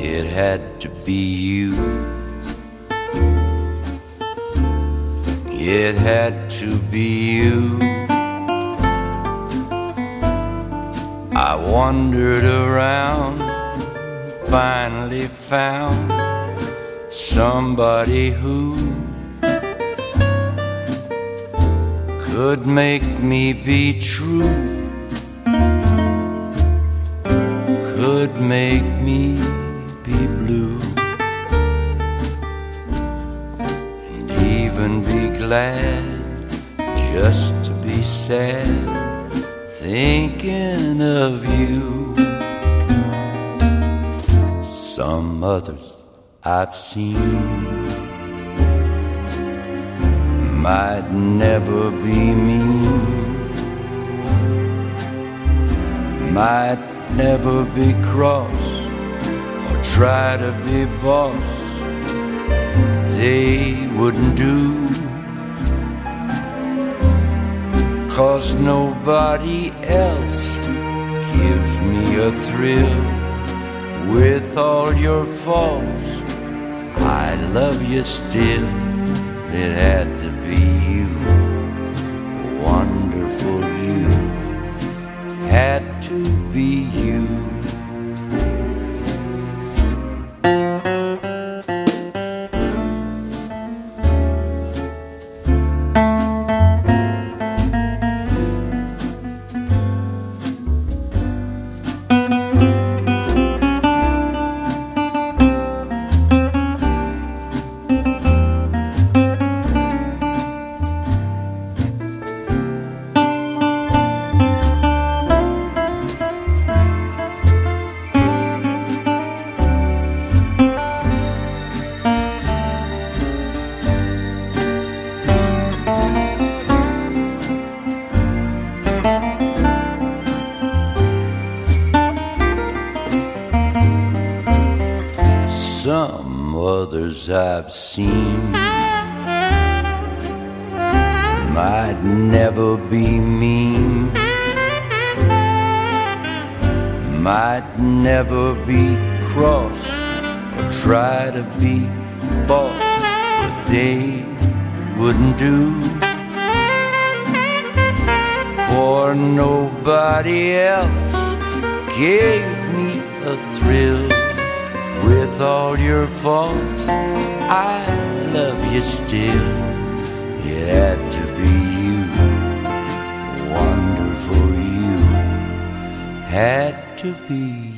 It had to be you. It had to be you. I wandered around, finally found somebody who could make me be true, could make me be blue, and even be glad just to be sad, thinking of you. Some others I've seen might never be mean, might never be cross or try to be boss. They wouldn't do, 'cause nobody else gives me a thrill. With all your faults, I love you still. It had to be you, wonderful you, had to be you. Some others I've seen might never be mean, might never be cross or try to be boss, but they wouldn't do, for nobody else gave me a thrill. With all your faults, I love you still. It had to be you, wonderful you, had to be